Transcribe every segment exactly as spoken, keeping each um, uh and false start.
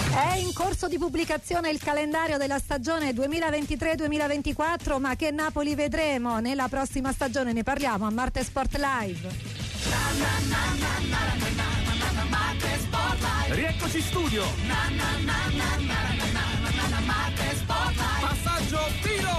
È in corso di pubblicazione il calendario della stagione duemilaventitré duemilaventiquattro, ma che Napoli vedremo nella prossima stagione? Ne parliamo a Marte Sport Live. Rieccoci in studio. Passaggio tiro.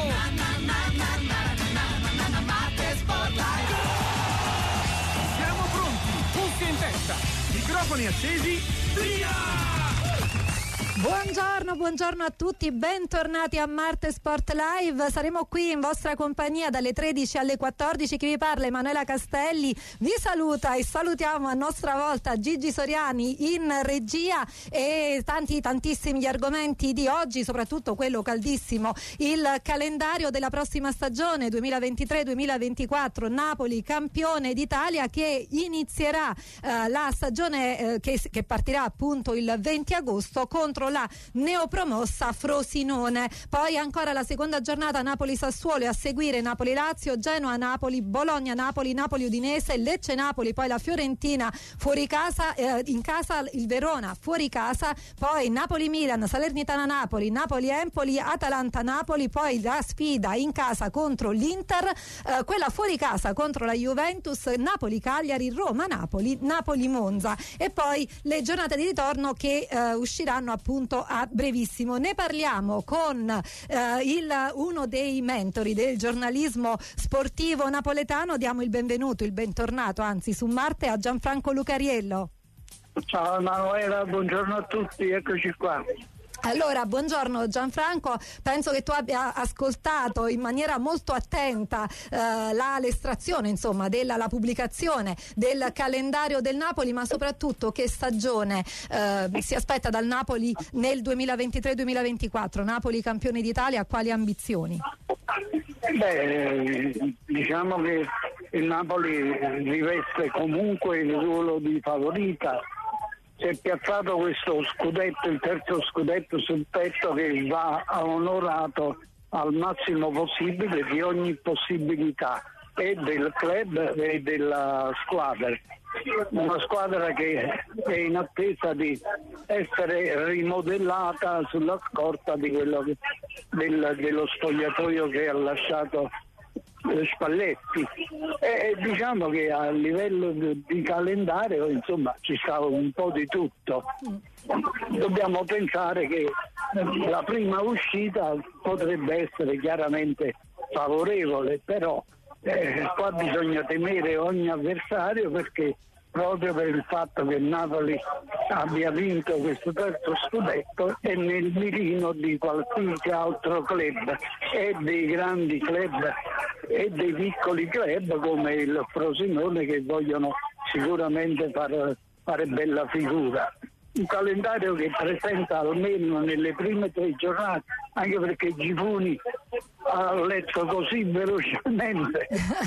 Siamo pronti, cuffie in testa, microfoni accesi, via! Buongiorno, buongiorno a tutti, bentornati a Marte Sport Live. Saremo qui in vostra compagnia dalle tredici alle quattordici. Chi vi parla, Emanuela Castelli, vi saluta e salutiamo a nostra volta Gigi Soriani in regia, e tanti tantissimi gli argomenti di oggi, soprattutto quello caldissimo, il calendario della prossima stagione duemilaventitré duemilaventiquattro, Napoli campione d'Italia, che inizierà eh, la stagione eh, che, che partirà appunto il venti agosto contro la neopromossa Frosinone. Poi ancora la seconda giornata Napoli-Sassuolo, e a seguire Napoli-Lazio, Genoa-Napoli, Bologna-Napoli, Napoli-Udinese, Lecce-Napoli, poi la Fiorentina fuori casa, eh, in casa il Verona fuori casa, poi Napoli-Milan, Salernitana-Napoli, Napoli-Empoli, Atalanta-Napoli, poi la sfida in casa contro l'Inter, eh, quella fuori casa contro la Juventus, Napoli-Cagliari, Roma-Napoli, Napoli-Monza, e poi le giornate di ritorno che eh, usciranno appunto a brevissimo. Ne parliamo con eh, il, uno dei mentori del giornalismo sportivo napoletano. Diamo il benvenuto, il bentornato anzi su Marte, a Gianfranco Lucariello. Ciao Emanuela, buongiorno a tutti, eccoci qua. Allora, buongiorno Gianfranco, penso che tu abbia ascoltato in maniera molto attenta eh, la, l'estrazione, insomma, della la pubblicazione del calendario del Napoli, ma soprattutto che stagione eh, si aspetta dal Napoli nel duemilaventitré duemilaventiquattro. Napoli campione d'Italia, quali ambizioni? Beh, diciamo che il Napoli riveste comunque il ruolo di favorita. Si è piazzato questo scudetto, il terzo scudetto sul petto, che va onorato al massimo possibile di ogni possibilità, e del club e della squadra. Una squadra che è in attesa di essere rimodellata sulla scorta di quello che, del, dello spogliatoio che ha lasciato Spalletti, e diciamo che a livello di calendario insomma ci sta un po' di tutto. Dobbiamo pensare che la prima uscita potrebbe essere chiaramente favorevole, però eh, qua bisogna temere ogni avversario, perché proprio per il fatto che il Napoli abbia vinto questo terzo scudetto è nel mirino di qualsiasi altro club, e dei grandi club e dei piccoli club come il Frosinone, che vogliono sicuramente far, fare bella figura. Un calendario che presenta almeno nelle prime tre giornate, anche perché Gifuni ha letto così velocemente.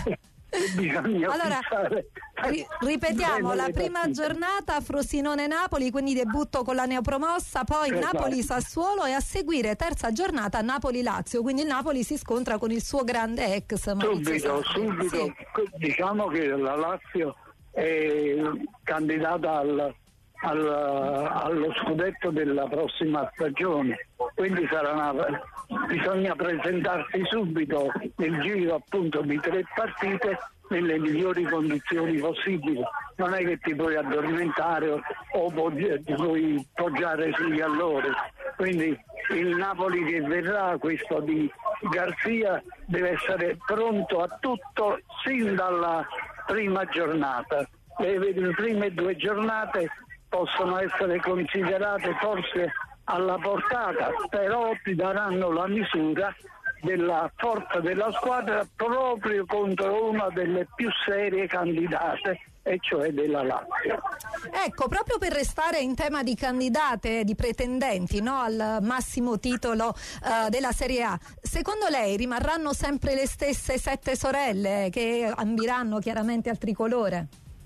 Bisogna allora ri- ripetiamo la prima giornata Frosinone-Napoli, quindi debutto con la neopromossa, poi esatto. Napoli-Sassuolo, e a seguire terza giornata Napoli-Lazio, quindi il Napoli si scontra con il suo grande ex subito, subito. Sì. Diciamo che la Lazio è candidata al, al, allo scudetto della prossima stagione, quindi sarà una, bisogna presentarsi subito nel giro appunto di tre partite nelle migliori condizioni possibili. Non è che ti puoi addormentare o, o ti puoi poggiare sugli allori. Quindi il Napoli che verrà, questo di Garzia, deve essere pronto a tutto sin dalla prima giornata. Le, le prime due giornate possono essere considerate forse alla portata, però ti daranno la misura della forza della squadra proprio contro una delle più serie candidate, e cioè della Lazio. Ecco, proprio per restare in tema di candidate, di pretendenti, no, al massimo titolo uh, della Serie A, secondo lei rimarranno sempre le stesse sette sorelle che ambiranno chiaramente al tricolore?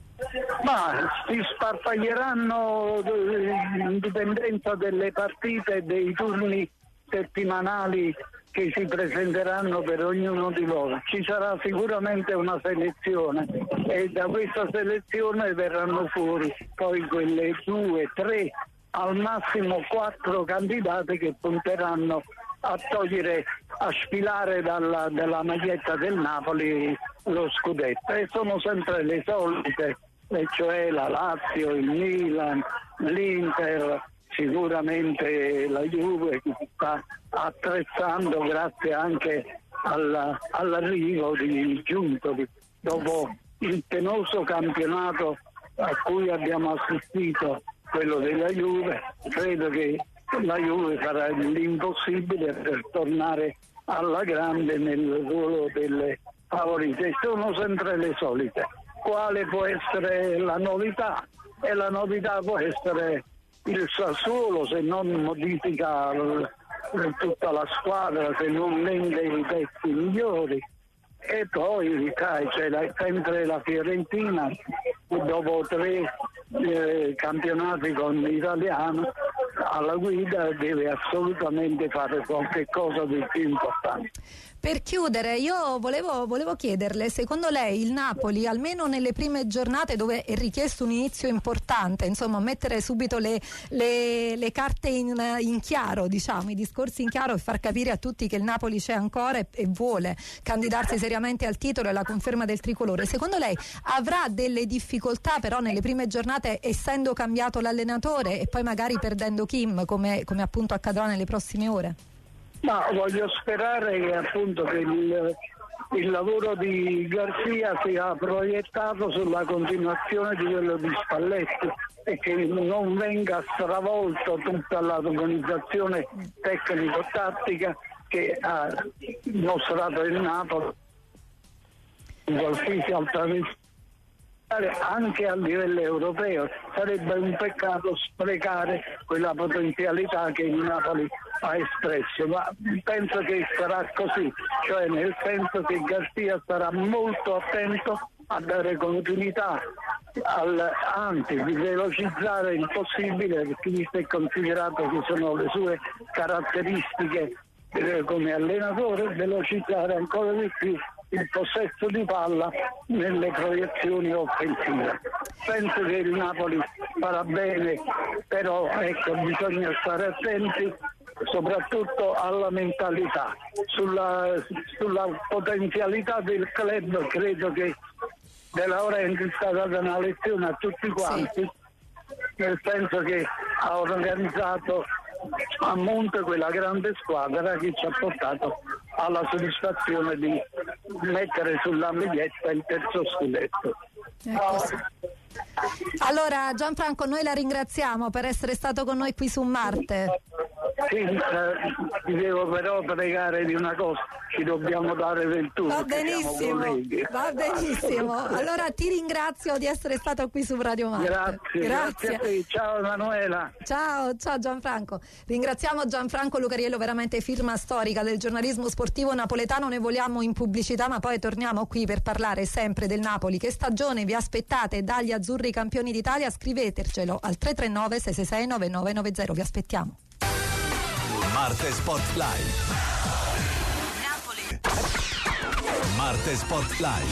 Ma si sparpaglieranno in dipendenza delle partite e dei turni settimanali che si presenteranno per ognuno di loro. Ci sarà sicuramente una selezione, e da questa selezione verranno fuori poi quelle due, tre al massimo quattro candidati che punteranno a togliere, a sfilare dalla, dalla maglietta del Napoli lo scudetto, e sono sempre le solite, e cioè la Lazio, il Milan, l'Inter, sicuramente la Juve, che sta attrezzando grazie anche alla, all'arrivo di Giuntoli. Dopo il penoso campionato a cui abbiamo assistito, quello della Juve, credo che la Juve farà l'impossibile per tornare alla grande nel ruolo delle favorite. Sono sempre le solite. Quale può essere la novità? E la novità può essere il Sassuolo, se non modifica l- tutta la squadra, se non vende i pezzi migliori. E poi sai, c'è la, sempre la Fiorentina, dopo tre eh, campionati con l'italiano alla guida, deve assolutamente fare qualche cosa di più importante. Per chiudere, io volevo, volevo chiederle, secondo lei il Napoli, almeno nelle prime giornate dove è richiesto un inizio importante, insomma mettere subito le, le, le carte in, in chiaro, diciamo, i discorsi in chiaro, e far capire a tutti che il Napoli c'è ancora e, e vuole candidarsi seriamente al titolo e alla conferma del tricolore, secondo lei avrà delle difficoltà però nelle prime giornate, essendo cambiato l'allenatore e poi magari perdendo Kim, come, come appunto accadrà nelle prossime ore? Ma voglio sperare che appunto che il, il lavoro di Garzia sia proiettato sulla continuazione di quello di Spalletti e che non venga stravolto tutta l'organizzazione tecnico-tattica che ha mostrato il Napoli in qualsiasi altra vista. Anche a livello europeo sarebbe un peccato sprecare quella potenzialità che il Napoli ha espresso, ma penso che sarà così, cioè nel senso che Garzia sarà molto attento a dare continuità, al, anzi di velocizzare il possibile, perché visto e considerato che sono le sue caratteristiche eh, come allenatore, velocizzare ancora di più il possesso di palla nelle proiezioni offensive. Penso che il Napoli farà bene, però ecco, bisogna stare attenti soprattutto alla mentalità, sulla, sulla potenzialità del club. Credo che De Laurentiis sta dando una lezione a tutti quanti, sì, nel senso che ha organizzato a monte quella grande squadra che ci ha portato alla soddisfazione di mettere sulla maglietta il terzo scudetto. Ecco, sì. Allora Gianfranco, noi la ringraziamo per essere stato con noi qui su Marte. Sì, eh, ti devo però pregare di una cosa, ci dobbiamo dare del tu. Va benissimo, va benissimo. Allora ti ringrazio di essere stato qui su Radio Marte. Grazie, grazie, grazie a te. Ciao Emanuela. Ciao, ciao Gianfranco. Ringraziamo Gianfranco Lucariello, veramente firma storica del giornalismo sportivo napoletano. Ne vogliamo in pubblicità, ma poi torniamo qui per parlare sempre del Napoli. Che stagione vi aspettate dagli azzurri campioni d'Italia? Scrivetecelo al tre tre nove sei sei sei nove nove nove zero. Vi aspettiamo. Marte Sport Live. Napoli. Marte Sport Live.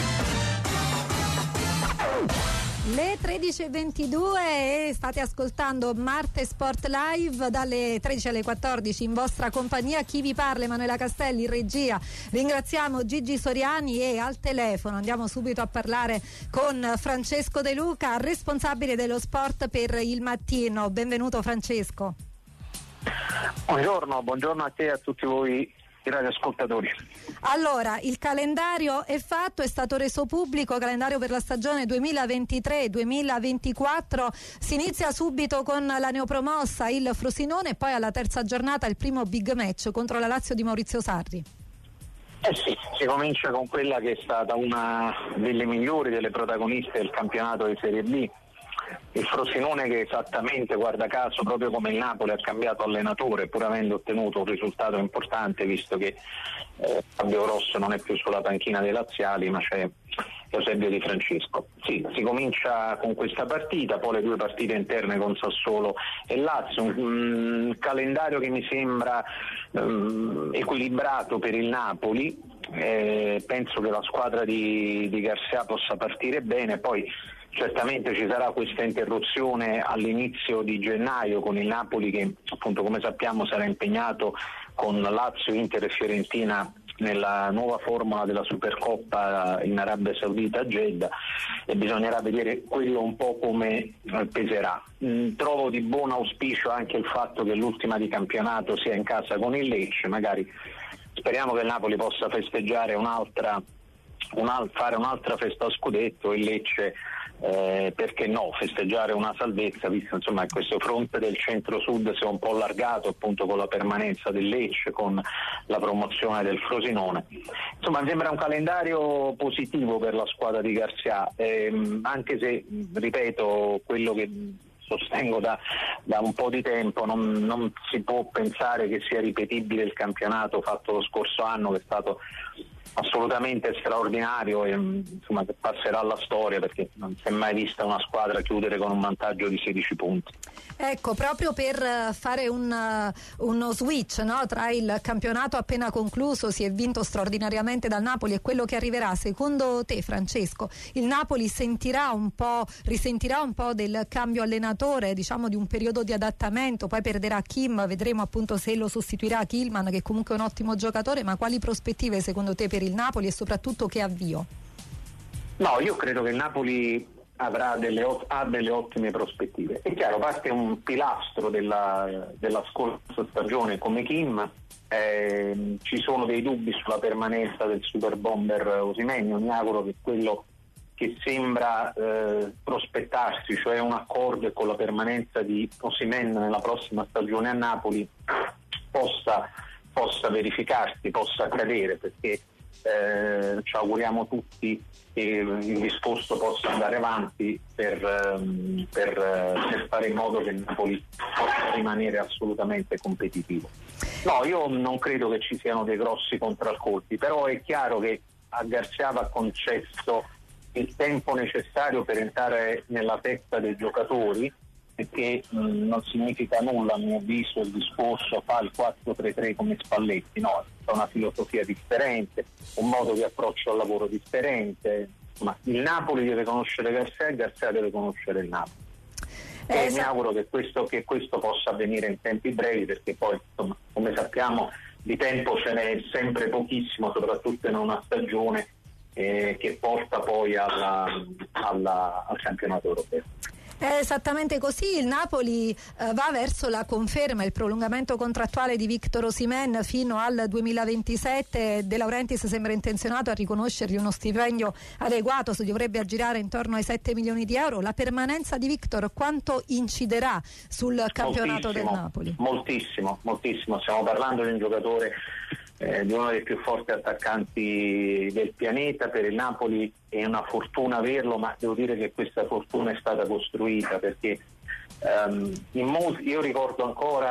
Le tredici e ventidue e state ascoltando Marte Sport Live dalle tredici alle quattordici in vostra compagnia. Chi vi parla? Emanuela Castelli in regia. Ringraziamo Gigi Soriani e al telefono andiamo subito a parlare con Francesco De Luca, responsabile dello sport per Il Mattino. Benvenuto Francesco. Buongiorno, buongiorno a te e a tutti voi i radioascoltatori. Allora, il calendario è fatto, è stato reso pubblico, calendario per la stagione duemilaventitré duemilaventiquattro, si inizia subito con la neopromossa, il Frosinone, e poi alla terza giornata il primo big match contro la Lazio di Maurizio Sarri. Eh sì, si comincia con quella che è stata una delle migliori delle protagoniste del campionato di Serie B. Il Frosinone, che esattamente, guarda caso, proprio come il Napoli, ha cambiato allenatore pur avendo ottenuto un risultato importante, visto che eh, Fabio Grosso non è più sulla panchina dei laziali ma c'è Eusebio Di Francesco. Sì, si comincia con questa partita, poi le due partite interne con Sassuolo e Lazio, un, un calendario che mi sembra um, equilibrato per il Napoli. Eh, penso che la squadra di, di Garzia possa partire bene, poi certamente ci sarà questa interruzione all'inizio di gennaio con il Napoli che appunto come sappiamo sarà impegnato con Lazio, Inter e Fiorentina nella nuova formula della Supercoppa in Arabia Saudita a Jeddah, e bisognerà vedere quello un po' come peserà. Mm, trovo di buon auspicio anche il fatto che l'ultima di campionato sia in casa con il Lecce, magari speriamo che il Napoli possa festeggiare un'altra, un'al- fare un'altra festa a scudetto, e il Lecce Eh, perché no, festeggiare una salvezza, visto insomma che questo fronte del centro-sud si è un po' allargato appunto con la permanenza del Lecce, con la promozione del Frosinone. Insomma mi sembra un calendario positivo per la squadra di Garcia, ehm, anche se ripeto quello che sostengo da, da un po' di tempo, non, non si può pensare che sia ripetibile il campionato fatto lo scorso anno, che è stato assolutamente straordinario e insomma che passerà alla storia, perché non si è mai vista una squadra chiudere con un vantaggio di sedici punti. Ecco, proprio per fare un, uno switch, no, tra il campionato appena concluso, si è vinto straordinariamente dal Napoli, e quello che arriverà, secondo te Francesco, il Napoli sentirà un po', risentirà un po' del cambio allenatore, diciamo di un periodo di adattamento, poi perderà Kim, vedremo appunto se lo sostituirà Kilman, che comunque è un ottimo giocatore, ma quali prospettive secondo te per il Napoli e soprattutto che avvio? No, io credo che il Napoli avrà delle, ha delle ottime prospettive. È chiaro, parte un pilastro della, della scorsa stagione come Kim, eh, ci sono dei dubbi sulla permanenza del super bomber Osimhen. Mi auguro che quello che sembra eh, prospettarsi, cioè un accordo con la permanenza di Osimhen nella prossima stagione a Napoli, possa, possa verificarsi, possa accadere, perché Eh, ci auguriamo tutti che il discorso possa andare avanti per, ehm, per, per fare in modo che il Napoli possa rimanere assolutamente competitivo. No, io non credo che ci siano dei grossi contraccolpi, però è chiaro che a Garcia va concesso il tempo necessario per entrare nella testa dei giocatori, perché mh, non significa nulla a mio avviso il discorso fa il quattro tre tre come Spalletti, no, è una filosofia differente, un modo di approccio al lavoro differente, ma il Napoli deve conoscere Garcia e Garcia deve conoscere il Napoli. Eh, e mi auguro che questo, che questo possa avvenire in tempi brevi, perché poi insomma, come sappiamo di tempo ce n'è sempre pochissimo, soprattutto in una stagione eh, che porta poi alla, alla, al campionato europeo. È esattamente così, il Napoli eh, va verso la conferma, il prolungamento contrattuale di Victor Osimhen fino al duemilaventisette. De Laurentiis sembra intenzionato a riconoscergli uno stipendio adeguato, si dovrebbe aggirare intorno ai sette milioni di euro. La permanenza di Victor quanto inciderà sul campionato moltissimo, del Napoli? Moltissimo, moltissimo, stiamo parlando di un giocatore Eh, di uno dei più forti attaccanti del pianeta. Per il Napoli è una fortuna averlo, ma devo dire che questa fortuna è stata costruita, perché um, in molti, io ricordo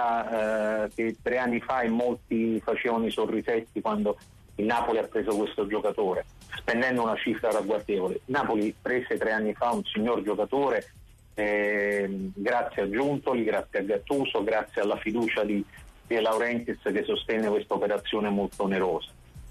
ancora uh, che tre anni fa in molti facevano i sorrisetti quando il Napoli ha preso questo giocatore, spendendo una cifra ragguardevole. Il Napoli prese tre anni fa un signor giocatore eh, grazie a Giuntoli, grazie a Gattuso, grazie alla fiducia di De Laurentiis che sostenne questa operazione molto onerosa.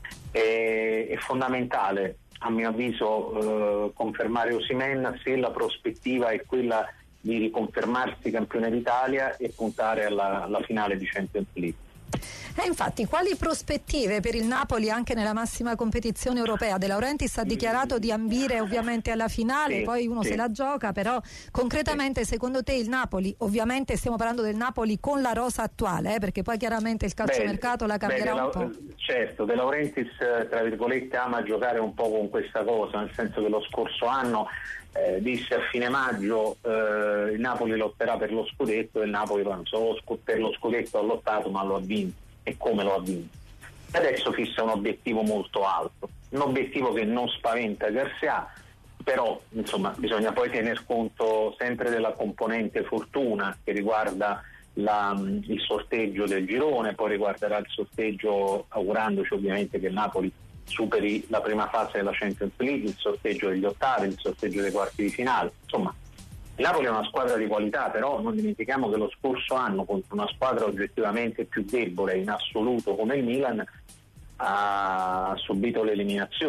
È, è fondamentale a mio avviso eh, confermare Osimhen se la prospettiva è quella di riconfermarsi campione d'Italia e puntare alla, alla finale di Champions League. E eh, infatti, quali prospettive per il Napoli anche nella massima competizione europea? De Laurentiis ha dichiarato di ambire ovviamente alla finale, sì, poi uno sì. se la gioca, però concretamente sì. secondo te il Napoli, ovviamente stiamo parlando del Napoli con la rosa attuale, eh, perché poi chiaramente il calciomercato beh, la cambierà beh, un po'. Certo, De Laurentiis tra virgolette ama giocare un po' con questa cosa, nel senso che lo scorso anno eh, disse a fine maggio eh, il Napoli lotterà per lo scudetto, e il Napoli non solo per lo scudetto ha lottato ma lo ha vinto. E come lo ha vinto. Adesso fissa un obiettivo molto alto, un obiettivo che non spaventa Garcia, però insomma bisogna poi tener conto sempre della componente fortuna che riguarda la, il sorteggio del girone, poi riguarderà il sorteggio, augurandoci ovviamente che il Napoli superi la prima fase della Champions League, il sorteggio degli ottavi, il sorteggio dei quarti di finale, insomma. Il Napoli è una squadra di qualità, però non dimentichiamo che lo scorso anno contro una squadra oggettivamente più debole in assoluto come il Milan ha subito l'eliminazione.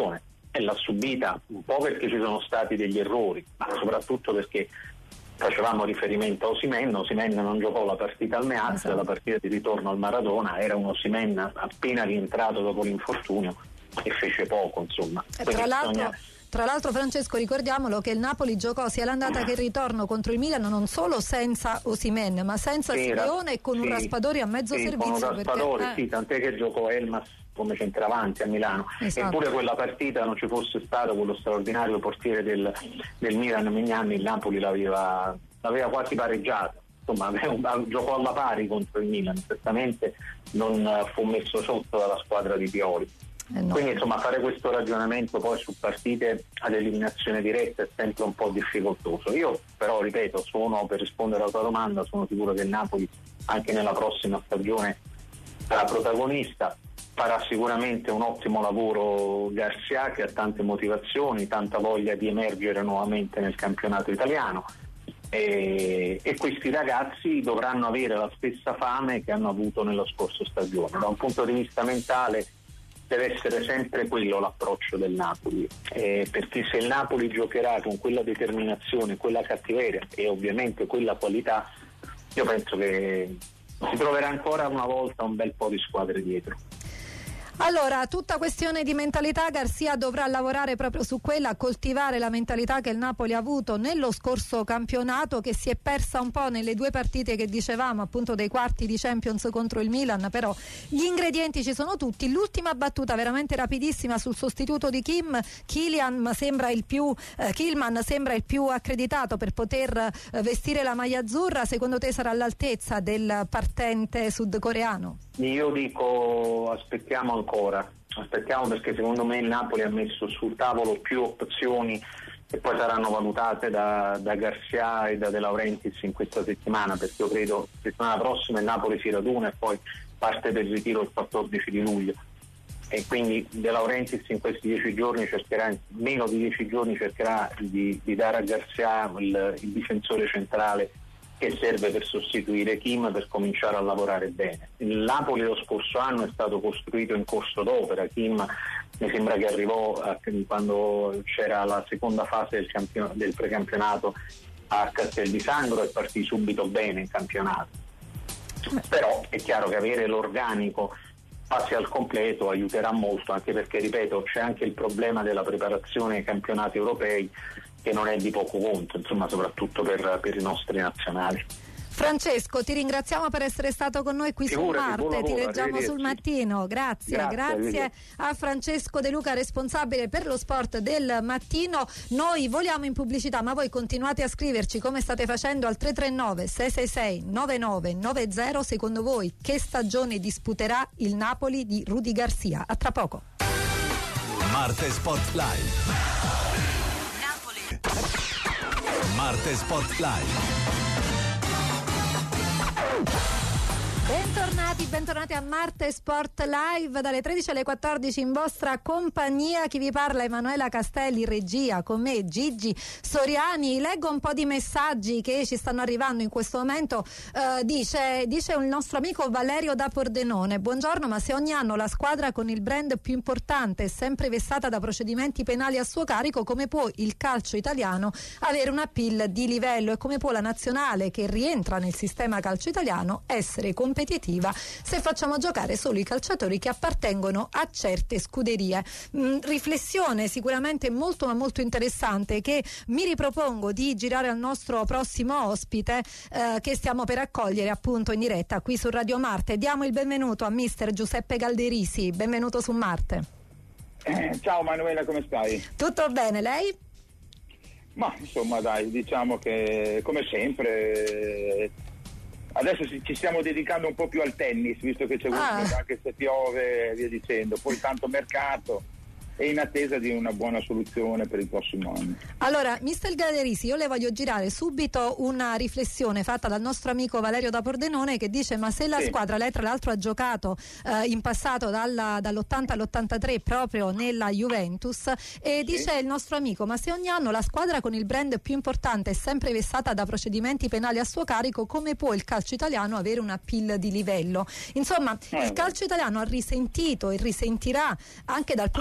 e l'ha subita un po' perché ci sono stati degli errori, ma soprattutto perché facevamo riferimento a Osimhen. Osimhen non giocò la partita al Meazza, esatto. La partita di ritorno al Maradona era un Osimhen appena rientrato dopo l'infortunio e fece poco, insomma. E tra l'altro bisogna... Tra l'altro, Francesco, ricordiamolo che il Napoli giocò sia l'andata che il ritorno contro il Milan non solo senza Osimhen, ma senza sì, Simeone e con sì, un Raspadori a mezzo sì, servizio. Con un Raspadori, perché, eh. sì, tant'è che giocò Elmas come centravanti a Milano. Esatto. Eppure quella partita non ci fosse stato quello straordinario portiere del, del Milan Mignani, il Napoli l'aveva, l'aveva quasi pareggiato. Insomma, aveva, giocò alla pari contro il Milan, certamente non fu messo sotto dalla squadra di Pioli. Eh no. Quindi insomma fare questo ragionamento poi su partite ad eliminazione diretta è sempre un po' difficoltoso. Io però ripeto, sono, per rispondere alla tua domanda, sono sicuro che il Napoli anche nella prossima stagione sarà protagonista, farà sicuramente un ottimo lavoro Garcia, che ha tante motivazioni, tanta voglia di emergere nuovamente nel campionato italiano, e, e questi ragazzi dovranno avere la stessa fame che hanno avuto nella scorsa stagione. Da un punto di vista mentale deve essere sempre quello l'approccio del Napoli, eh, perché se il Napoli giocherà con quella determinazione, quella cattiveria e ovviamente quella qualità, io penso che si troverà ancora una volta un bel po' di squadre dietro. Allora, tutta questione di mentalità, Garcia dovrà lavorare proprio su quella, coltivare la mentalità che il Napoli ha avuto nello scorso campionato, che si è persa un po' nelle due partite che dicevamo, appunto dei quarti di Champions contro il Milan, però gli ingredienti ci sono tutti. L'ultima battuta veramente rapidissima sul sostituto di Kim, Kylian sembra il più eh, Kilman sembra il più accreditato per poter eh, vestire la maglia azzurra. Secondo te sarà all'altezza del partente sudcoreano? Io dico aspettiamo ancora, aspettiamo perché secondo me il Napoli ha messo sul tavolo più opzioni che poi saranno valutate da, da Garcia e da De Laurentiis in questa settimana, perché io credo che settimana prossima il Napoli si raduna e poi parte per il ritiro il quattordici di luglio, e quindi De Laurentiis in questi dieci giorni cercherà, meno di dieci giorni cercherà di, di dare a Garcia il, il difensore centrale che serve per sostituire Kim, per cominciare a lavorare bene. Il Napoli lo scorso anno è stato costruito in corso d'opera. Kim mi sembra che arrivò a, quando c'era la seconda fase del, campion- del precampionato a Castel di Sangro, e partì subito bene in campionato. Però è chiaro che avere l'organico quasi al completo aiuterà molto, anche perché, ripeto, c'è anche il problema della preparazione ai campionati europei, che non è di poco conto, insomma, soprattutto per, per i nostri nazionali. Francesco, ti ringraziamo per essere stato con noi qui Figurati, su Marte, ti leggiamo sul Mattino. Grazie, grazie, grazie a Francesco De Luca, responsabile per lo sport del Mattino. Noi voliamo in pubblicità, ma voi continuate a scriverci come state facendo al tre tre nove sei sei sei nove nove nove zero. Secondo voi che stagione disputerà il Napoli di Rudy Garcia? A tra poco. Marte Sport Live. Marte Sport Live. Bentornati, bentornati a Marte Sport Live dalle tredici alle quattordici in vostra compagnia. Chi vi parla Emanuela Castelli, regia, con me Gigi Soriani. Leggo un po' di messaggi che ci stanno arrivando in questo momento. Uh, dice, dice il nostro amico Valerio da Pordenone: buongiorno, ma se ogni anno la squadra con il brand più importante è sempre vessata da procedimenti penali a suo carico, come può il calcio italiano avere un appeal di livello, e come può la nazionale, che rientra nel sistema calcio italiano, essere competitiva se facciamo giocare solo i calciatori che appartengono a certe scuderie? Mm, riflessione sicuramente molto ma molto interessante, che mi ripropongo di girare al nostro prossimo ospite, eh, che stiamo per accogliere appunto in diretta qui su Radio Marte. Diamo il benvenuto a mister Giuseppe Galderisi. Benvenuto su Marte. Eh, ciao Manuela, come stai? Tutto bene, lei? Ma insomma dai, diciamo che come sempre adesso ci stiamo dedicando un po' più al tennis, visto che c'è ah. un, anche se piove e via dicendo, poi tanto mercato, e in attesa di una buona soluzione per il prossimo anno. Allora, mister Galderisi, io le voglio girare subito una riflessione fatta dal nostro amico Valerio da Pordenone, che dice: ma se la sì. squadra, lei tra l'altro ha giocato eh, in passato dalla, dall'ottanta all'ottantatré proprio nella Juventus, e sì. dice il nostro amico: ma se ogni anno la squadra con il brand più importante è sempre vessata da procedimenti penali a suo carico, come può il calcio italiano avere un appeal di livello? Insomma, eh, il calcio italiano ha risentito e risentirà anche dal punto di vista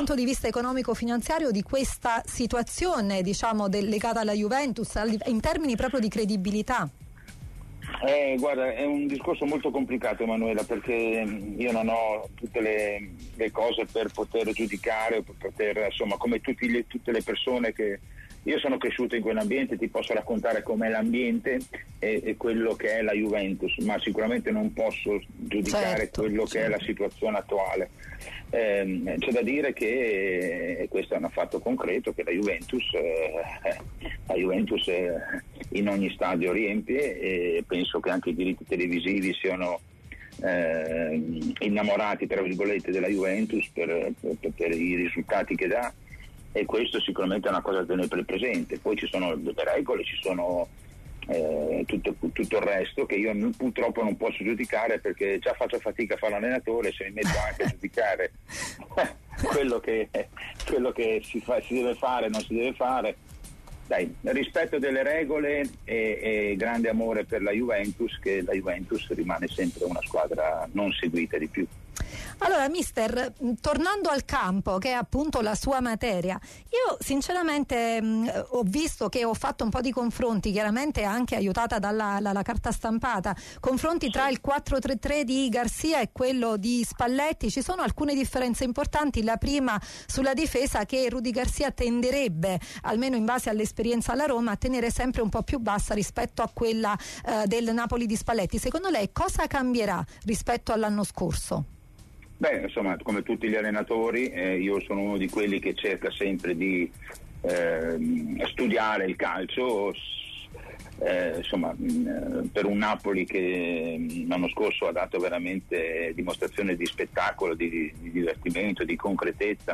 vista economico-finanziario di questa situazione, diciamo, del, legata alla Juventus, in termini proprio di credibilità? Eh, guarda, è un discorso molto complicato, Emanuela, perché io non ho tutte le, le cose per poter giudicare, per poter, insomma, come tutti le, tutte le persone che io sono cresciuto in quell'ambiente, ti posso raccontare com'è l'ambiente e, e quello che è la Juventus, ma sicuramente non posso giudicare certo, quello certo. che è la situazione attuale. Eh, c'è da dire che, e questo è un fatto concreto, che la Juventus, eh, la Juventus eh, in ogni stadio riempie, e penso che anche i diritti televisivi siano eh, innamorati, tra virgolette, della Juventus per, per, per i risultati che dà, e questo sicuramente è una cosa da tenere presente. Poi ci sono delle regole, ci sono eh, tutto, tutto il resto che io non, purtroppo non posso giudicare, perché già faccio fatica a fare l'allenatore, se mi metto anche a giudicare quello che, quello che si, fa, si deve fare, non si deve fare. Dai, rispetto delle regole e, e grande amore per la Juventus, che la Juventus rimane sempre una squadra non seguita di più. Allora, mister, tornando al campo, che è appunto la sua materia, io sinceramente mh, ho visto che ho fatto un po' di confronti, chiaramente anche aiutata dalla la, la carta stampata, confronti tra il quattro tre tre di Garcia e quello di Spalletti. Ci sono alcune differenze importanti. La prima sulla difesa, che Rudy Garcia tenderebbe, almeno in base all'esperienza alla Roma, a tenere sempre un po' più bassa rispetto a quella eh, del Napoli di Spalletti. Secondo lei cosa cambierà rispetto all'anno scorso? Beh, insomma, come tutti gli allenatori, eh, io sono uno di quelli che cerca sempre di eh, studiare il calcio, eh, insomma, mh, per un Napoli che l'anno scorso ha dato veramente dimostrazione di spettacolo, di, di divertimento, di concretezza.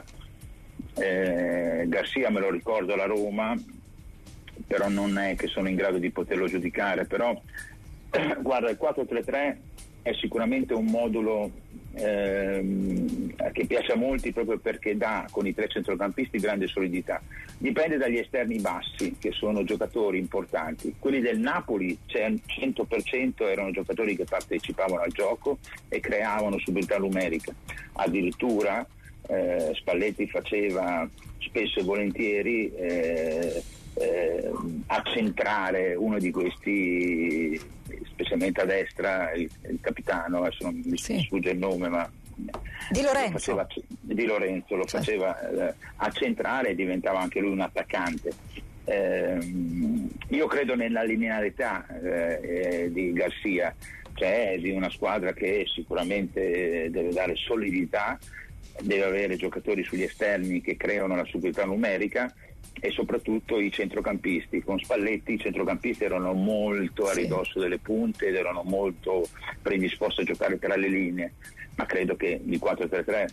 Eh, Garcia me lo ricordo alla Roma, però non è che sono in grado di poterlo giudicare, però eh, guarda, il quattro tre tre è sicuramente un modulo ehm, che piace a molti, proprio perché dà con i tre centrocampisti grande solidità. Dipende dagli esterni bassi, che sono giocatori importanti. Quelli del Napoli, cioè cento per cento erano giocatori che partecipavano al gioco e creavano superiorità numerica. Addirittura eh, Spalletti faceva spesso e volentieri eh, eh, accentrare uno di questi, specialmente a destra, il, il capitano, adesso non mi sì. sfugge il nome, ma Di Lorenzo lo faceva, Di Lorenzo lo certo. faceva eh, accentrare, e diventava anche lui un attaccante. Eh, io credo nella linearità eh, di Garcia, cioè di una squadra che sicuramente deve dare solidità, deve avere giocatori sugli esterni che creano la superiorità numerica, e soprattutto i centrocampisti. Con Spalletti i centrocampisti erano molto a ridosso delle punte ed erano molto predisposti a giocare tra le linee, ma credo che il quattro tre tre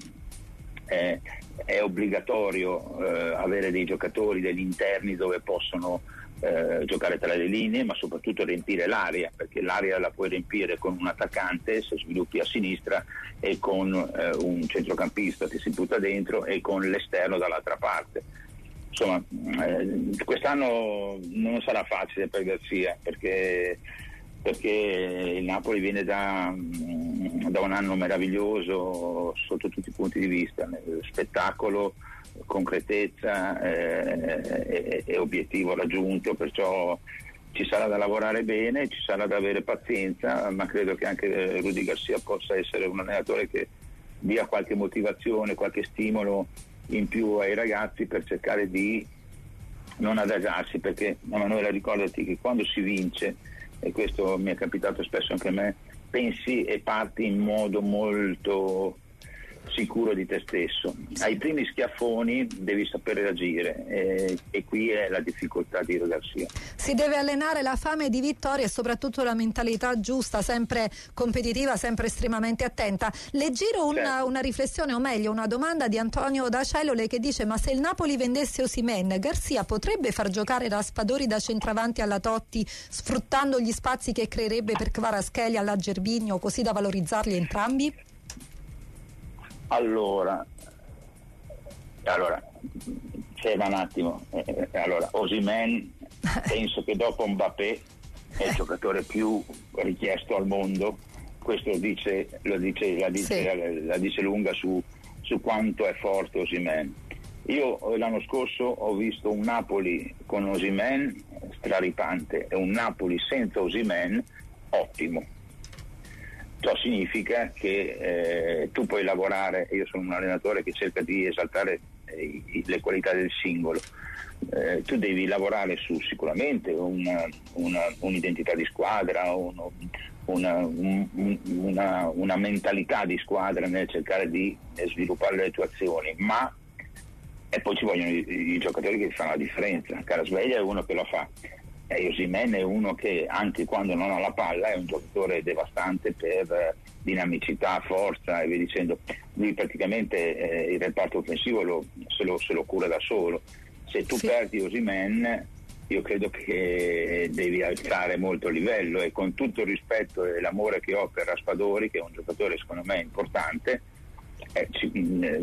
è, è obbligatorio eh, avere dei giocatori, degli interni dove possono eh, giocare tra le linee, ma soprattutto riempire l'area, perché l'area la puoi riempire con un attaccante se sviluppi a sinistra, e con eh, un centrocampista che si butta dentro, e con l'esterno dall'altra parte. Insomma, eh, quest'anno non sarà facile per Garcia, perché, perché il Napoli viene da, da un anno meraviglioso sotto tutti i punti di vista, spettacolo, concretezza eh, e, e obiettivo raggiunto, perciò ci sarà da lavorare bene, ci sarà da avere pazienza, ma credo che anche Rudy Garcia possa essere un allenatore che dia qualche motivazione, qualche stimolo in più ai ragazzi, per cercare di non adagiarsi, perché Emanuela, ricordati che quando si vince, e questo mi è capitato spesso anche a me, pensi e parti in modo molto sicuro di te stesso. Ai primi schiaffoni devi sapere reagire, e, e qui è la difficoltà di Garcia. Si deve allenare la fame di vittoria e soprattutto la mentalità giusta, sempre competitiva, sempre estremamente attenta. Le giro una, certo. una riflessione, o meglio una domanda di Antonio da Cellule, che dice: ma se il Napoli vendesse Osimhen, Garcia potrebbe far giocare Raspadori da centravanti alla Totti, sfruttando gli spazi che creerebbe per Kvaratskhelia alla Gervinho, così da valorizzarli entrambi? Allora, allora, ferma un attimo. Eh, allora, Osimhen, penso che dopo Mbappé è il giocatore più richiesto al mondo. Questo dice, lo dice, la, dice, sì. la, la dice lunga su, su quanto è forte Osimhen. Io l'anno scorso ho visto un Napoli con Osimhen straripante e un Napoli senza Osimhen ottimo. Ciò significa che eh, tu puoi lavorare, io sono un allenatore che cerca di esaltare eh, le qualità del singolo, eh, tu devi lavorare su sicuramente una, una, un'identità di squadra, uno, una, un, una, una mentalità di squadra nel cercare di sviluppare le tue azioni, ma e poi ci vogliono i, i giocatori che fanno la differenza. Kvaratskhelia è uno che lo fa, e Osimhen è uno che anche quando non ha la palla è un giocatore devastante per eh, dinamicità, forza e via dicendo. Lui praticamente eh, il reparto offensivo lo, se, lo, se lo cura da solo. Se tu sì. perdi Osimhen, io credo che devi alzare molto il livello, e con tutto il rispetto e l'amore che ho per Raspadori, che è un giocatore secondo me importante, eh, ci,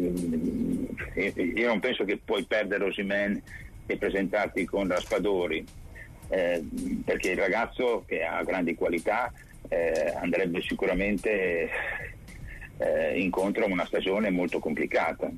eh, io non penso che puoi perdere Osimhen e presentarti con Raspadori, eh, perché il ragazzo che ha grandi qualità eh, andrebbe sicuramente eh, incontro a una stagione molto complicata.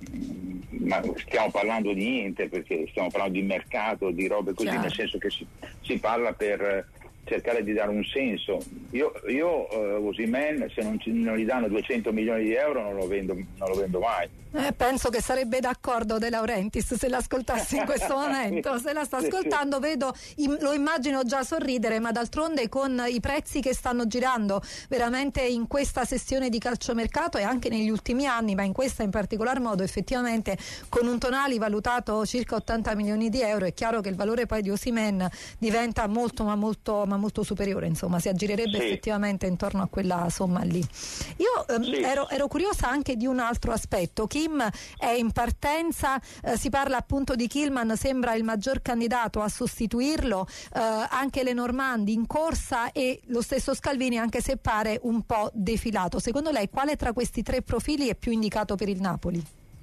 Ma stiamo parlando di niente, perché stiamo parlando di mercato, di robe così, Chiaro. Nel senso che si, si parla per cercare di dare un senso. Io, io uh, Osimhen, se non, ci, non gli danno duecento milioni di euro non lo vendo, non lo vendo mai. Eh, penso che sarebbe d'accordo De Laurentiis se l'ascoltassi in questo momento. Se la sta ascoltando, vedo, lo immagino già sorridere, ma d'altronde con i prezzi che stanno girando veramente in questa sessione di calciomercato e anche negli ultimi anni, ma in questa in particolar modo, effettivamente con un Tonali valutato circa ottanta milioni di euro, è chiaro che il valore poi di Osimhen diventa molto ma molto ma molto superiore, insomma si aggirerebbe sì. effettivamente intorno a quella somma lì. Io ehm, sì. ero, ero curiosa anche di un altro aspetto. Kim è in partenza, eh, si parla appunto di Kilman, sembra il maggior candidato a sostituirlo, eh, anche Lenormand in corsa e lo stesso Scalvini, anche se pare un po' defilato. Secondo lei quale tra questi tre profili è più indicato per il Napoli?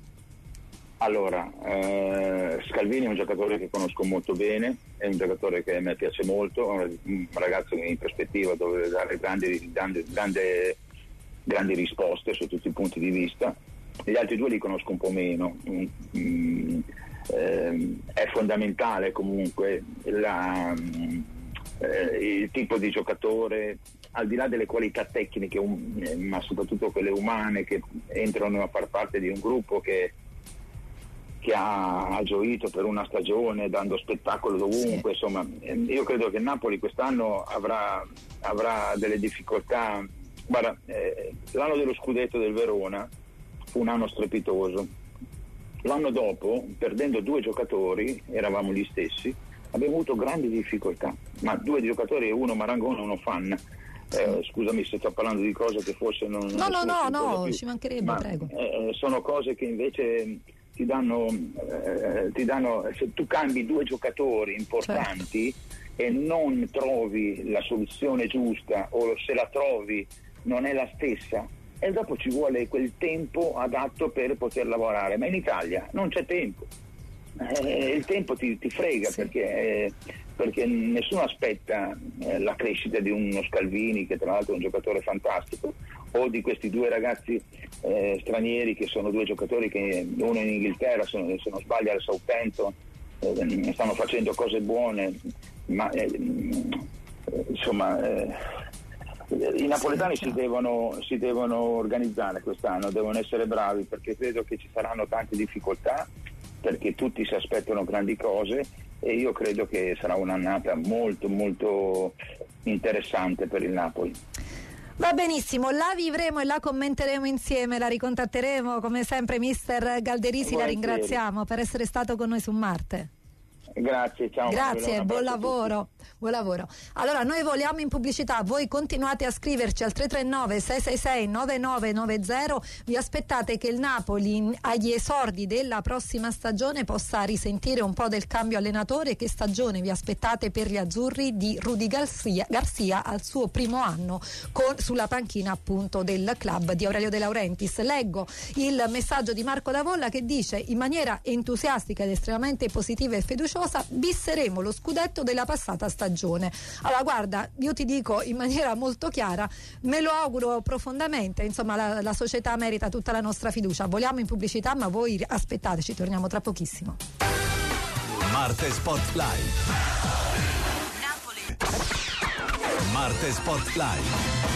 Allora, eh, Scalvini è un giocatore che conosco molto bene, è un giocatore che a me piace molto, è un ragazzo che in prospettiva deve dare grandi, grandi, grandi, grandi risposte su tutti i punti di vista. Gli altri due li conosco un po' meno. Mm, eh, è fondamentale comunque la, eh, il tipo di giocatore, al di là delle qualità tecniche, um, ma soprattutto quelle umane, che entrano a far parte di un gruppo che che ha, ha gioito per una stagione dando spettacolo dovunque, sì. Insomma, io credo che il Napoli quest'anno avrà, avrà delle difficoltà. Guarda, eh, l'anno dello scudetto del Verona fu un anno strepitoso. L'anno dopo, perdendo due giocatori, eravamo gli stessi, abbiamo avuto grandi difficoltà, ma due giocatori, uno Marangoni e uno Fanna. Eh, scusami se sto parlando di cose che forse non... No, no, no, no, più, ci mancherebbe, ma, prego. Eh, sono cose che invece... Ti danno, eh, ti danno, se tu cambi due giocatori importanti, certo. e non trovi la soluzione giusta, o se la trovi non è la stessa, e dopo ci vuole quel tempo adatto per poter lavorare, ma in Italia non c'è tempo, eh, il tempo ti, ti frega, sì. perché, eh, perché nessuno aspetta eh, la crescita di uno Scalvini, che tra l'altro è un giocatore fantastico, o di questi due ragazzi eh, stranieri, che sono due giocatori che uno in Inghilterra, se non, se non sbaglio al Southampton, eh, stanno facendo cose buone, ma eh, insomma eh, i napoletani si devono, si devono organizzare quest'anno, devono essere bravi, perché credo che ci saranno tante difficoltà, perché tutti si aspettano grandi cose, e io credo che sarà un'annata molto molto interessante per il Napoli. Va benissimo, la vivremo e la commenteremo insieme, la ricontatteremo come sempre. Mister Galderisi, la ringraziamo per essere stato con noi su Marte. Grazie, ciao. Grazie, buon lavoro. Buon lavoro. Allora, noi voliamo in pubblicità, voi continuate a scriverci al tre tre nove sei sei sei nove nove nove zero. Vi aspettate che il Napoli agli esordi della prossima stagione possa risentire un po' del cambio allenatore? Che stagione vi aspettate per gli azzurri di Rudy Garcia, Garcia al suo primo anno con, sulla panchina appunto del club di Aurelio De Laurentiis? Leggo il messaggio di Marco Davolla che dice: in maniera entusiastica ed estremamente positiva e fiduciosa fiduciosa, bisseremo lo scudetto della passata stagione. Allora guarda, io ti dico in maniera molto chiara, me lo auguro profondamente, insomma la, la società merita tutta la nostra fiducia. Voliamo in pubblicità, ma voi aspettateci, torniamo tra pochissimo. Marte Sport Live. Napoli. Marte Sport Live.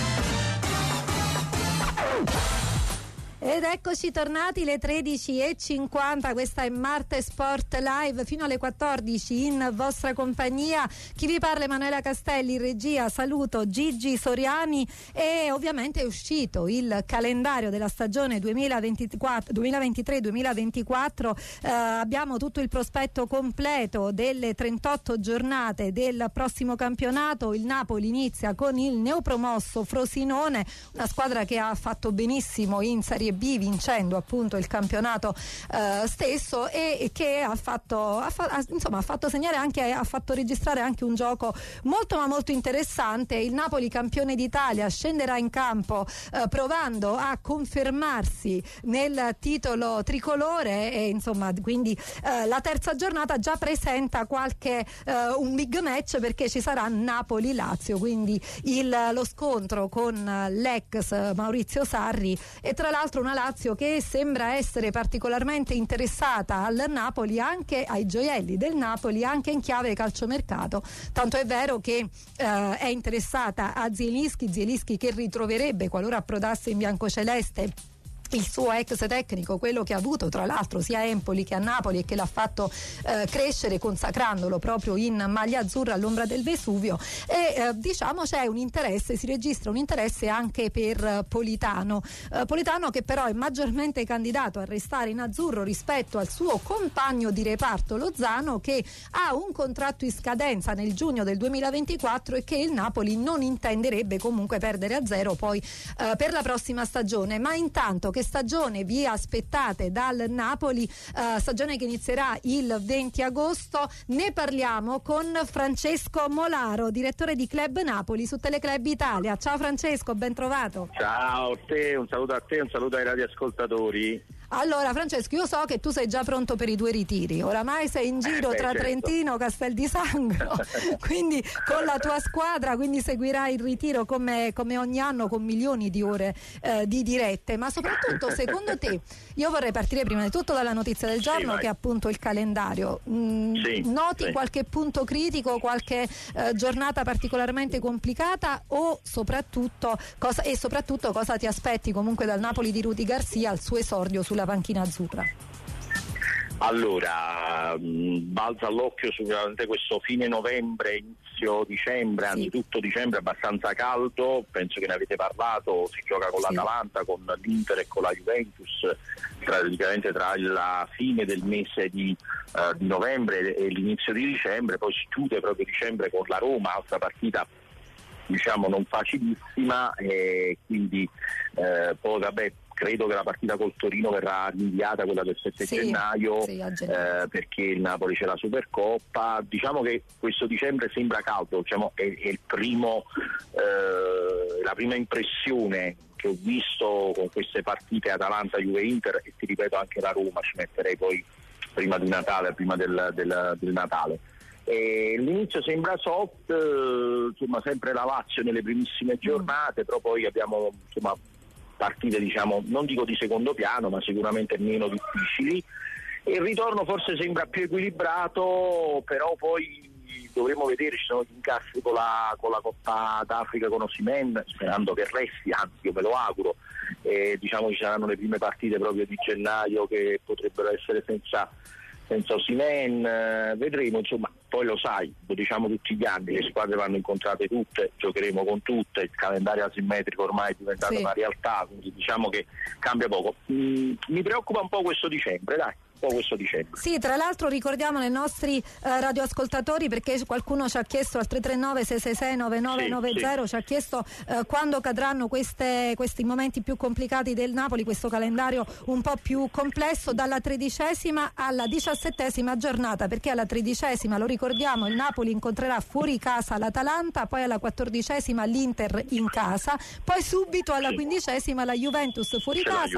Ed eccoci tornati, le tredici e cinquanta, questa è Marte Sport Live fino alle quattordici in vostra compagnia. Chi vi parla Emanuela Castelli, in regia saluto Gigi Soriani e ovviamente è uscito il calendario della stagione duemilaventiquattro duemilaventitré duemilaventiquattro. Eh, abbiamo tutto il prospetto completo delle trentotto giornate del prossimo campionato. Il Napoli inizia con il neopromosso Frosinone, una squadra che ha fatto benissimo in Serie B, vincendo appunto il campionato eh, stesso, e che ha fatto ha fa, insomma ha fatto segnare anche ha fatto registrare anche un gioco molto ma molto interessante. Il Napoli, campione d'Italia, scenderà in campo eh, provando a confermarsi nel titolo tricolore e insomma quindi eh, la terza giornata già presenta qualche eh, un big match, perché ci sarà Napoli-Lazio, quindi il, lo scontro con l'ex Maurizio Sarri, e tra l'altro una Lazio che sembra essere particolarmente interessata al Napoli, anche ai gioielli del Napoli, anche in chiave calciomercato, tanto è vero che eh, è interessata a Zielinski Zielinski che ritroverebbe, qualora approdasse in biancoceleste, il suo ex tecnico, quello che ha avuto tra l'altro sia a Empoli che a Napoli e che l'ha fatto eh, crescere consacrandolo proprio in maglia azzurra all'ombra del Vesuvio. E eh, diciamo c'è un interesse, si registra un interesse anche per eh, Politano eh, Politano che però è maggiormente candidato a restare in azzurro rispetto al suo compagno di reparto Lozano, che ha un contratto in scadenza nel giugno del duemilaventiquattro e che il Napoli non intenderebbe comunque perdere a zero poi eh, per la prossima stagione. Ma intanto, che stagione vi aspettate dal Napoli, uh, stagione che inizierà il venti agosto? Ne parliamo con Francesco Molaro, direttore di Club Napoli su Teleclub Italia. Ciao Francesco, ben trovato. Ciao a te, un saluto a te, un saluto ai radioascoltatori. Allora Francesco, io so che tu sei già pronto per i due ritiri, oramai sei in giro eh beh, tra certo. Trentino, Castel di Sangro, quindi con la tua squadra, quindi seguirai il ritiro come, come ogni anno con milioni di ore eh, di dirette. Ma soprattutto, secondo te, io vorrei partire prima di tutto dalla notizia del giorno, sì, che è appunto il calendario. Mm, sì, noti sì. qualche punto critico, qualche eh, giornata particolarmente complicata, o soprattutto cosa, e soprattutto cosa ti aspetti comunque dal Napoli di Rudy Garcia al suo esordio sulla panchina azzurra? Allora, mh, balza all'occhio sicuramente questo fine novembre, inizio dicembre, sì. anzitutto dicembre è abbastanza caldo, penso che ne avete parlato, si gioca con sì. l'Atalanta, con l'Inter e con la Juventus, praticamente tra la fine del mese di, uh, di novembre e l'inizio di dicembre, poi si chiude proprio dicembre con la Roma, altra partita diciamo non facilissima, e quindi eh, poi vabbè, credo che la partita col Torino verrà rinviata, quella del sette sì, gennaio, sì, eh, perché il Napoli c'è la Supercoppa. Diciamo che questo dicembre sembra caldo, diciamo, è, è il primo, eh, la prima impressione che ho visto con queste partite Atalanta, Juve, Inter, e ti ripeto anche la Roma ci metterei poi prima di Natale, prima del, del, del Natale. E l'inizio sembra soft, eh, insomma sempre la Lazio nelle primissime giornate, mm. però poi abbiamo insomma partite diciamo non dico di secondo piano, ma sicuramente meno difficili, e il ritorno forse sembra più equilibrato, però poi dovremo vedere, ci sono gli incastri con la, con la Coppa d'Africa con Osimhen, sperando che resti, anzi io me lo auguro, e diciamo ci saranno le prime partite proprio di gennaio che potrebbero essere senza senza Osimhen, eh, vedremo, insomma, poi lo sai, lo diciamo tutti gli anni, le squadre vanno incontrate tutte, giocheremo con tutte, il calendario asimmetrico ormai è diventato sì. una realtà, quindi diciamo che cambia poco. Mm, mi preoccupa un po' questo dicembre, dai. Questo dicembre. Sì, tra l'altro ricordiamo ai nostri eh, radioascoltatori, perché qualcuno ci ha chiesto al tre tre nove sei sei sei nove nove nove zero, sì, sì. ci ha chiesto eh, quando cadranno queste, questi momenti più complicati del Napoli, questo calendario un po' più complesso, dalla tredicesima alla diciassettesima giornata, perché alla tredicesima, lo ricordiamo, il Napoli incontrerà fuori casa l'Atalanta, poi alla quattordicesima l'Inter in casa, poi subito alla sì. quindicesima la Juventus fuori C'è casa,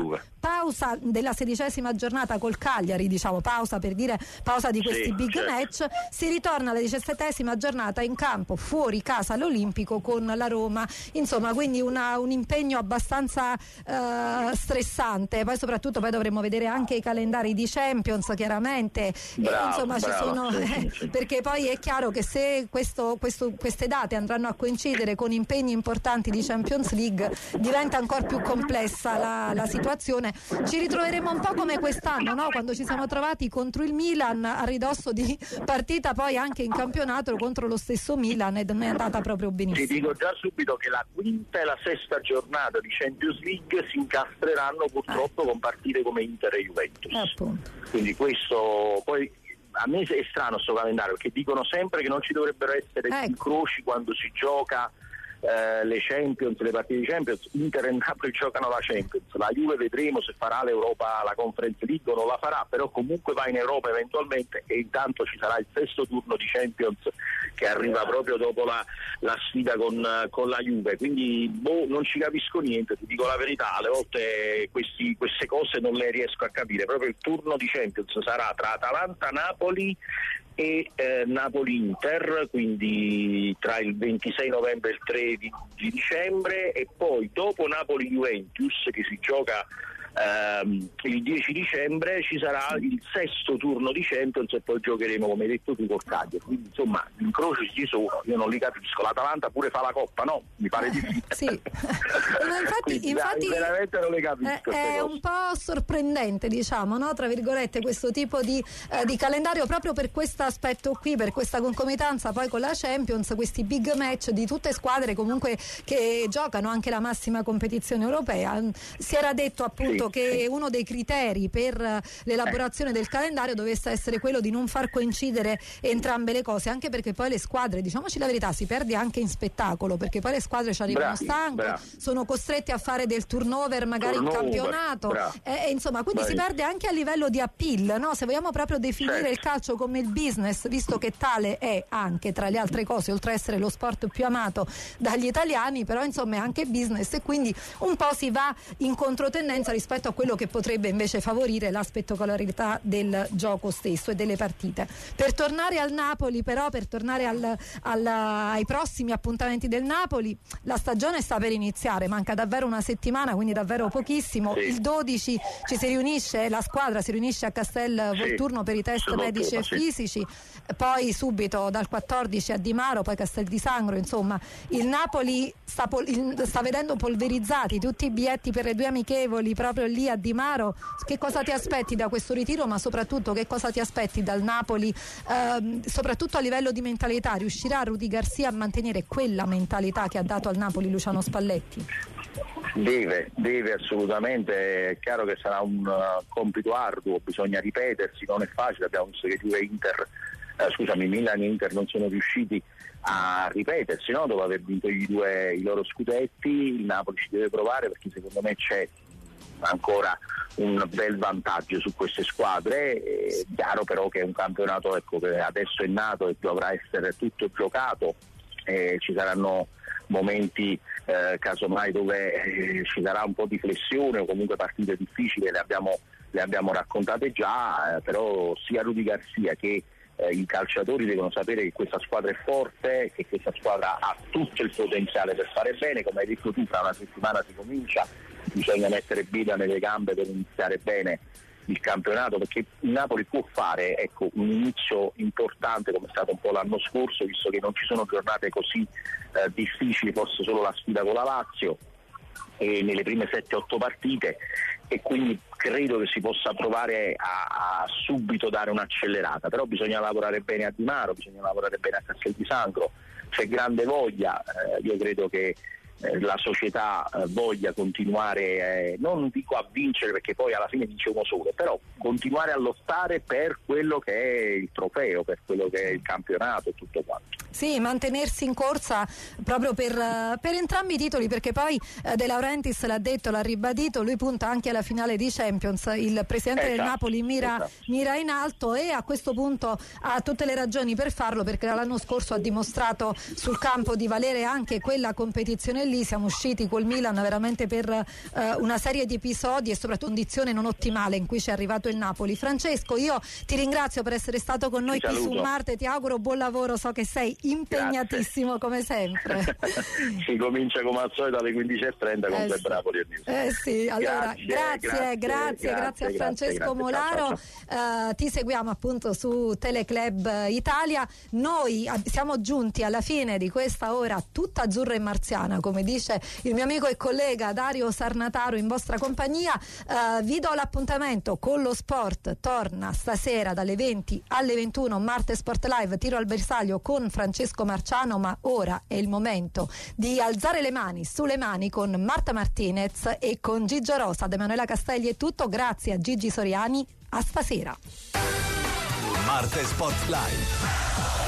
pausa della sedicesima giornata col Cagliari, diciamo pausa per dire pausa di questi sì, big certo. match, si ritorna alla diciassettesima giornata in campo fuori casa all'Olimpico con la Roma, insomma quindi una, un impegno abbastanza uh, stressante. Poi soprattutto poi dovremo vedere anche i calendari di Champions chiaramente. Bravo, e, insomma bravo, ci sono sì, eh, sì. perché poi è chiaro che se questo, questo, queste date andranno a coincidere con impegni importanti di Champions League diventa ancora più complessa la, la situazione. Ci ritroveremo un po' come quest'anno, no? Quando ci siamo trovati contro il Milan a ridosso di partita poi anche in campionato contro lo stesso Milan, ed non è andata proprio benissimo. Ti dico già subito che la quinta e la sesta giornata di Champions League si incastreranno purtroppo eh. con partite come Inter e Juventus. Appunto. Quindi questo poi a me è strano sto calendario, perché dicono sempre che non ci dovrebbero essere ecco. incroci quando si gioca eh, le Champions, le partite di Champions. Inter e Napoli giocano la Champions, la Juve vedremo se farà l'Europa, la Conference League o non la farà, però comunque va in Europa eventualmente, e intanto ci sarà il sesto turno di Champions che arriva proprio dopo la, la sfida con, con la Juve, quindi boh, non ci capisco niente, ti dico la verità, alle volte questi, queste cose non le riesco a capire. Proprio il turno di Champions sarà tra Atalanta, Napoli e eh, Napoli-Inter, quindi tra il ventisei novembre e il tre di, di dicembre, e poi dopo Napoli-Juventus che si gioca ehm, il dieci dicembre ci sarà il sesto turno di Champions, e poi giocheremo, come hai detto tu, col Cagliari. Quindi insomma gli incroci ci sono, io non li capisco. L'Atalanta pure fa la Coppa, no? Mi pare di sì. Sì. Ma infatti, Quindi, infatti dai, veramente non le capisco. è, è un po' sorprendente, diciamo, no? Tra virgolette, questo tipo di, eh, di calendario, proprio per questo aspetto qui, per questa concomitanza poi con la Champions, questi big match di tutte squadre comunque che giocano anche la massima competizione europea. Si era detto appunto sì, che sì. uno dei criteri per l'elaborazione del calendario dovesse essere quello di non far coincidere entrambe le cose, anche perché poi le squadre, diciamoci la verità, si perde anche in spettacolo, perché poi le squadre ci arrivano bravi, stanche, bravi. sono costrette a fare del turnover magari Turnover, in campionato, e, e insomma quindi bravi. si perde anche a livello di appeal, no? Se vogliamo proprio definire certo. il calcio come il business, visto che tale è anche tra le altre cose, oltre a essere lo sport più amato dagli italiani, però insomma è anche business, e quindi un po' si va in controtendenza rispetto a quello che potrebbe invece favorire la spettacolarità del gioco stesso e delle partite. Per tornare al Napoli però, per tornare al, al, ai prossimi appuntamenti del Napoli, la stagione sta per iniziare, manca davvero una settimana, quindi davvero pochissimo. Sì. Il dodici ci si riunisce, la squadra si riunisce a Castel Volturno sì. per i test medici e sì. fisici, poi subito dal quattordici a Di Maro, poi Castel di Sangro. Insomma il Napoli sta, pol- il, sta vedendo polverizzati tutti i biglietti per le due amichevoli proprio lì a Di Maro. Che cosa ti aspetti da questo ritiro, ma soprattutto che cosa ti aspetti dal Napoli, ehm, soprattutto a livello di mentalità? Riuscirà Rudy Garcia a mantenere quella mentalità che ha dato al Napoli Luciano Spalletti? Deve, deve assolutamente, è chiaro che sarà un uh, compito arduo, bisogna ripetersi, non è facile, abbiamo visto che Juve e Inter, eh, scusami, Milan e Inter non sono riusciti a ripetersi, no? Dopo aver vinto i due i loro scudetti. Il Napoli ci deve provare, perché secondo me c'è ancora un bel vantaggio su queste squadre. È chiaro però che è un campionato, ecco, che adesso è nato e dovrà essere tutto giocato, e ci saranno momenti eh, casomai dove eh, ci sarà un po' di flessione, o comunque partite difficili, le abbiamo, le abbiamo raccontate già, eh, però sia Rudy Garcia che eh, i calciatori devono sapere che questa squadra è forte, che questa squadra ha tutto il potenziale per fare bene. Come hai detto tu, fra una settimana si comincia, bisogna mettere bida nelle gambe per iniziare bene il campionato, perché il Napoli può fare, ecco, un inizio importante come è stato un po' l'anno scorso, visto che non ci sono giornate così eh, difficili, forse solo la sfida con la Lazio e nelle prime sette otto partite, e quindi credo che si possa provare a, a subito dare un'accelerata. Però bisogna lavorare bene a Di Maro, bisogna lavorare bene a Castel di Sangro, c'è grande voglia, eh, io credo che la società eh, voglia continuare, eh, non dico a vincere, perché poi alla fine vince uno solo, però continuare a lottare per quello che è il trofeo, per quello che è il campionato e tutto quanto. Sì, mantenersi in corsa proprio per, per entrambi i titoli, perché poi eh, De Laurentiis l'ha detto, l'ha ribadito, lui punta anche alla finale di Champions, il presidente esatto, del Napoli mira, esatto. mira in alto e a questo punto ha tutte le ragioni per farlo, perché l'anno scorso ha dimostrato sul campo di valere anche quella competizione lì. Siamo usciti col Milan veramente per eh, una serie di episodi e soprattutto condizione non ottimale in cui ci è arrivato il Napoli. Francesco, io ti ringrazio per essere stato con noi Ti qui saluto. su Marte, ti auguro buon lavoro, so che sei impegnatissimo. Grazie. Come sempre. Si comincia come al solito alle quindici e trenta con eh Club sì. Napoli e News. Eh sì, allora grazie, grazie, grazie, grazie, grazie a Francesco grazie, Molaro. ciao, ciao. Uh, ti seguiamo appunto su Teleclub Italia. Noi ab- siamo giunti alla fine di questa ora tutta azzurra e marziana, come dice il mio amico e collega Dario Sarnataro, in vostra compagnia. Uh, vi do l'appuntamento con lo sport, torna stasera dalle venti alle ventuno Marte Sport Live, tiro al bersaglio con Francesco Marciano, ma ora è il momento di alzare le mani sulle mani con Marta Martinez e con Gigio Rosa. Da Emanuela Castelli è tutto, grazie a Gigi Soriani, a stasera. Marte Sport Live.